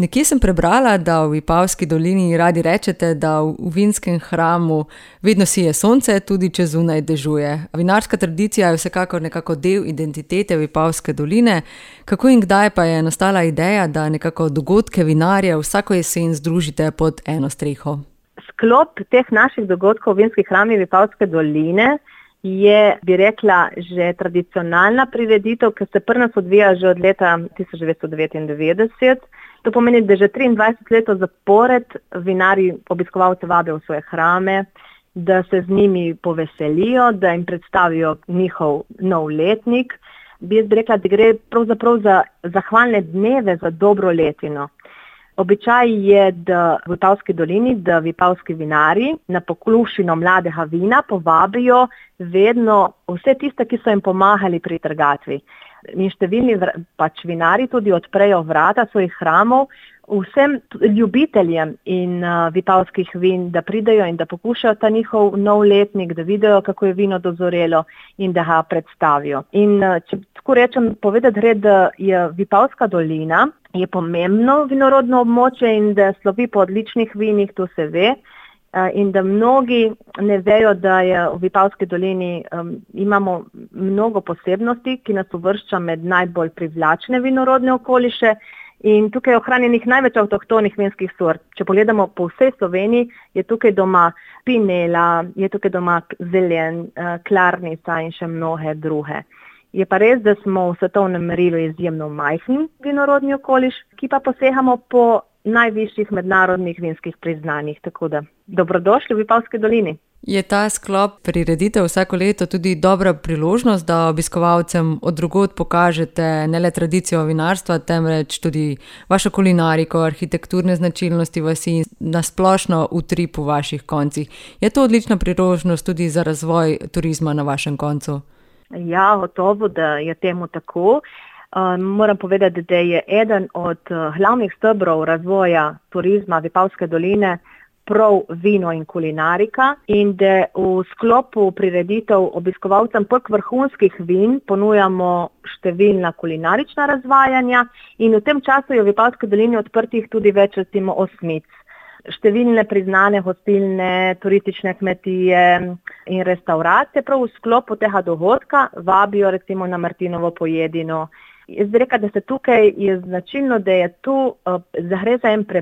Nekje sem prebrala, da v Vipavski dolini radi rečete, da v vinskem hramu vedno sije sonce, tudi če zunaj dežuje. Vinarska tradicija je vsekakor nekako del identitete Vipavske doline. Kako in kdaj pa je nastala ideja, da nekako dogodke vinarjev vsako jesen združite pod eno streho? Sklop teh naših dogodkov v vinskih hramih Vipavske doline je, bi rekla, že tradicionalna prireditev, ki se pri nas odvija že od leta 1999. To pomeni, da že 23 let zapored vinarji obiskovalce vabijo v svoje hrame, da se z njimi poveselijo, da jim predstavijo njihov nov letnik. Bi jaz rekla, da gre pravzaprav za zahvalne dneve za dobro letino. Običaj je, da v Vipavski dolini, da vipavski vinarji na pokušino mladega vina povabijo vedno vse tiste, ki so jim pomagali pri trgatvi. In številni vinarji tudi odprejo vrata svojih hramov vsem ljubiteljem in vipavskih vin, da pridejo in da pokušajo ta njihov nov letnik, da vidijo, kako je vino dozorelo in da ga predstavijo. In če tako rečem, povedati gre, da je Vipavska dolina je pomembno vinorodno območje in da slovi po odličnih vinih, to se ve. In da mnogi ne vejo, da je v Vipavski dolini imamo mnogo posebnosti, ki nas uvršča med najbolj privlačne vinorodne okoliše. In tukaj je ohranjenih največ avtohtonih vinskih sort. Če pogledamo po vsej Sloveniji, je tukaj doma Pinela, je tukaj doma Zelen, Klarnica in še mnoge druge. Je pa res, da smo v svetovnem merilu izjemno majhni vinorodni okoliš, ki pa posegamo po najvišjih mednarodnih vinskih priznanjih. Tako da dobrodošli v Vipavski dolini. Je ta sklop prireditev vsako leto tudi dobra priložnost, da obiskovalcem od drugod pokažete ne le tradicijo vinarstva, temveč tudi vašo kulinariko, arhitekturne značilnosti vasi in nasplošno utrip v vaših koncih. Je to odlična priložnost tudi za razvoj turizma na vašem koncu? Ja, gotovo, da je temu tako. Moram povedati, da je eden od glavnih stebrov razvoja turizma Vipavske doline prav vino in kulinarika in da v sklopu prireditev obiskovalcem poleg vrhunskih vin ponujamo številna kulinarična razvajanja in v tem času je v Vipavski dolini odprtih tudi več recimo osmic. Številne priznane hostilne, turistične kmetije in restauracije prav v sklopu tega dogodka vabijo recimo na Martinovo pojedino. Jaz bi rekla, da se tukaj je značilno, da je tu gre za en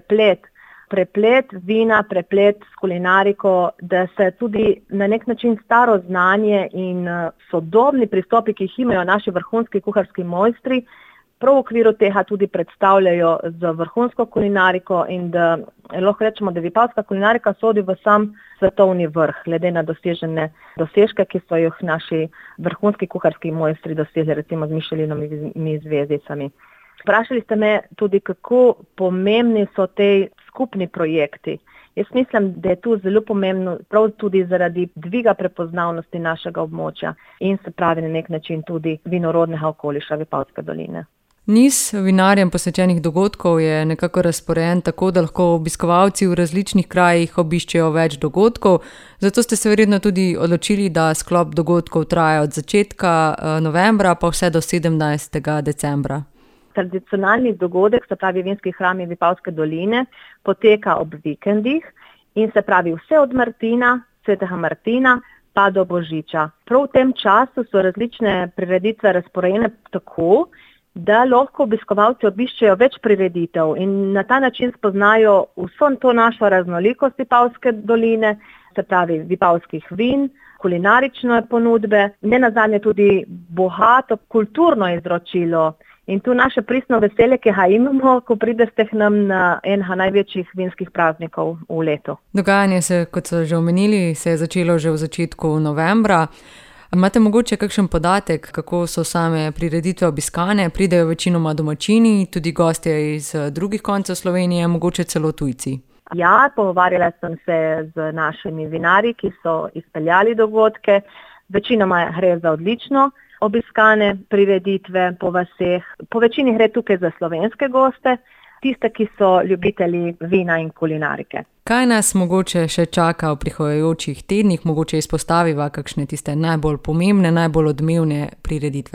preplet vina, preplet s kulinariko, da se tudi na nek način staro znanje in sodobni pristopi, ki jih imajo naši vrhunski kuharski mojstri, prav v okviru tega tudi predstavljajo z vrhunsko kulinariko in da lahko rečemo, da vipavska kulinarika sodi v sam svetovni vrh, glede na dosežene dosežke, ki so jih naši vrhunski kuharski mojstri dosegli recimo z Michelinovimi zvezdicami. Vprašali ste me tudi, kako pomembni so te skupni projekti. Jaz mislim, da je tu zelo pomembno prav tudi zaradi dviga prepoznavnosti našega območja in se pravi na nek način tudi vinorodnega okoliša Vipavske doline. Niz vinarjem posvečenih dogodkov je nekako razporejen tako, da lahko obiskovalci v različnih krajih obiščejo več dogodkov, zato ste se verjetno tudi odločili, da sklop dogodkov traja od začetka novembra pa vse do 17. decembra. Tradicionalni dogodek, se pravi vinski hrami Vipavske doline, poteka ob vikendih in se pravi vse od Martina, svetega Martina, pa do Božiča. Prav v tem času so različne prireditve razporejene tako, da lahko obiskovalci obiščejo več prireditev in na ta način spoznajo vso to našo raznolikost Vipavske doline, se pravi vipavskih vin, kulinarične ponudbe, ne nazadnje tudi bogato kulturno izročilo. In tu naše pristno veselje, ki ga imamo, ko pridete k nam na enega največjih vinskih praznikov v letu. Dogajanje se, kot so že omenili, se je začelo že v začetku novembra. Imate mogoče kakšen podatek, kako so same prireditve obiskane? Pridejo večinoma domačini, tudi gostje iz drugih koncev Slovenije, mogoče celo tujci? Ja, pogovarjala sem se z našimi vinarji, ki so izpeljali dogodke. Večinoma gre za odlično obiskane prireditve po vaseh. Po večini gre tukaj za slovenske goste, tiste, ki so ljubitelji vina in kulinarike. Kaj nas mogoče še čaka v prihajajočih tednih, mogoče izpostaviva kakšne tiste najbolj pomembne, najbolj odmevne prireditve?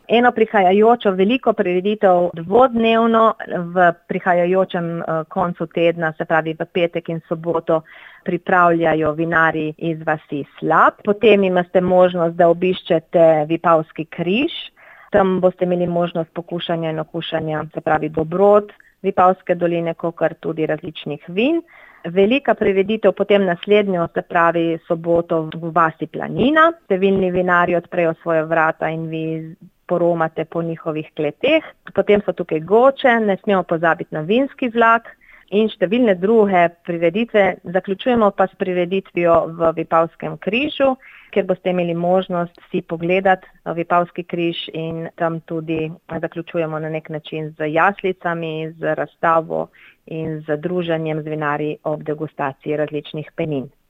eno prihajajočo veliko prireditev dvodnevno v prihajajočem koncu tedna, se pravi v petek in soboto, pripravljajo vinarji iz vasi Slap. Potem imate možnost, da obiščete Vipavski križ. Tam boste imeli možnost pokušanja in okušanja, se pravi dobrot Vipavske doline, kakor tudi različnih vin. Velika prireditev potem naslednjo, se pravi soboto v vasi Planina. Številni vinarji odprejo svoje vrata in vi poromate po njihovih kleteh. Potem so tukaj Goče, ne smemo pozabiti na vinski vlak in številne druge prireditve. Zaključujemo pa s prireditvijo v Vipavskem križu, kjer boste imeli možnost si pogledati Vipavski križ in tam tudi zaključujemo na nek način z jaslicami, z razstavo in z druženjem z vinarji ob degustaciji različnih penin.